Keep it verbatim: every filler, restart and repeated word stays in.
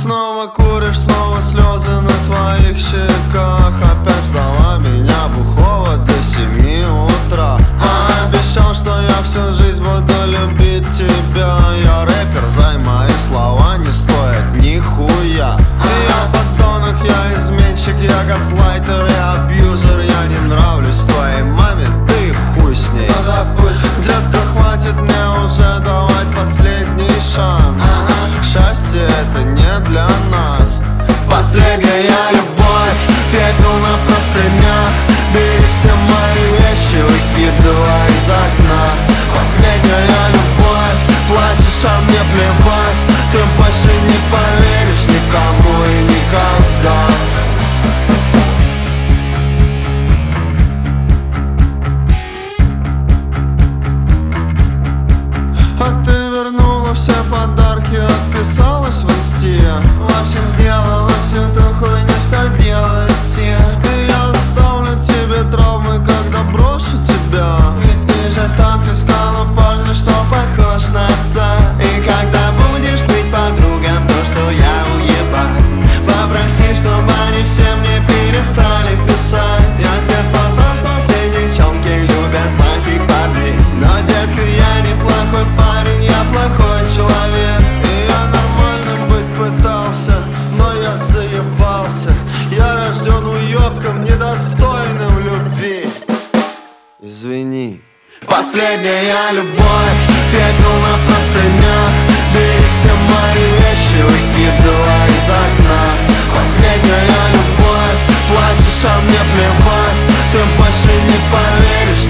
снова куришь, снова слезы на твоих щеках. Опять ждала меня бухого до семи утра. А обещал, что я всю жизнь буду любить тебя. Я рэпер, зай, мои слова не стоят нихуя. Я подонок, я изменщик, я газлайтер и абьюзер. Я не нравлюсь твоей маме, ты хуй с ней. Детка, хватит мне уже давать последний шанс. Счастье это не для нас. Последняя любовь, пепел на простынях. Бери все мои вещи, выкидывай из окна. Последняя любовь, плачешь, а мне плевать. Ты больше не поверишь никому и никогда. А ты вернула все подарки, отписалась в инсте. В общем, сделала всю ту хуйню, что делают все. И я оставлю тебе травмы, когда брошу тебя. Ведь ты же так искала парня, что похож на отца. И когда будешь ныть подругам то, что я уебан, попроси, чтобы они все мне перестали писать. Я с детства знал, что все девчонки любят плохих парней. Но, детка, я не плохой парень, я плохой человек. И я нормальным быть пытался, но я заебался. Я рожден уёбком, недостойным любви. Извини. Последняя любовь, пепел на простынях. Бери все мои вещи, выкидывай из окна. Последняя любовь, плачешь, а мне плевать. Ты больше не поверишь